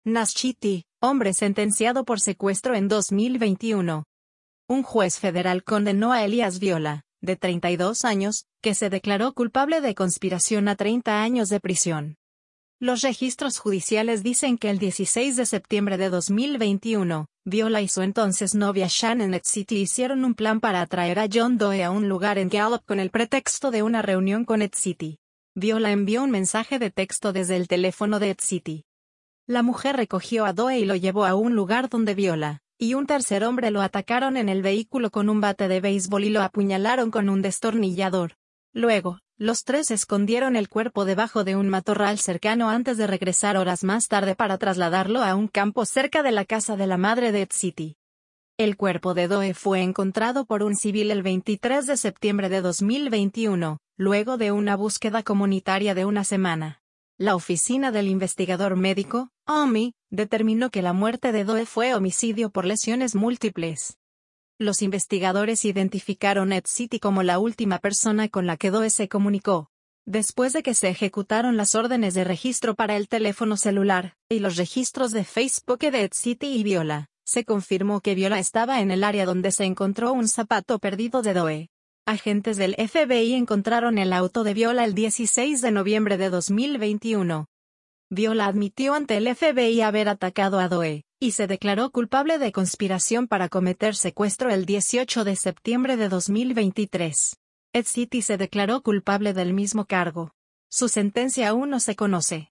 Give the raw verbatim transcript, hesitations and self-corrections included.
Naschiti, hombre sentenciado por secuestro en dos mil veintiuno. Un juez federal condenó a Elías Viola, de treinta y dos años, que se declaró culpable de conspiración a treinta años de prisión. Los registros judiciales dicen que el dieciséis de septiembre de dos mil veintiuno, Viola y su entonces novia Shannon Edcity hicieron un plan para atraer a John Doe a un lugar en Gallup con el pretexto de una reunión con Edcity. Viola envió un mensaje de texto desde el teléfono de Edcity. La mujer recogió a Doe y lo llevó a un lugar donde Viola y un tercer hombre lo atacaron en el vehículo con un bate de béisbol y lo apuñalaron con un destornillador. Luego, los tres escondieron el cuerpo debajo de un matorral cercano antes de regresar horas más tarde para trasladarlo a un campo cerca de la casa de la madre de Edcity. El cuerpo de Doe fue encontrado por un civil el veintitrés de septiembre de dos mil veintiuno, luego de una búsqueda comunitaria de una semana. La oficina del investigador médico, O M I, determinó que la muerte de Doe fue homicidio por lesiones múltiples. Los investigadores identificaron a Edcity como la última persona con la que Doe se comunicó. Después de que se ejecutaron las órdenes de registro para el teléfono celular, y los registros de Facebook de Edcity y Viola, se confirmó que Viola estaba en el área donde se encontró un zapato perdido de Doe. Agentes del F B I encontraron el auto de Viola el dieciséis de noviembre de dos mil veintiuno. Viola admitió ante el F B I haber atacado a Doe, y se declaró culpable de conspiración para cometer secuestro el dieciocho de septiembre de dos mil veintitrés. Edcity se declaró culpable del mismo cargo. Su sentencia aún no se conoce.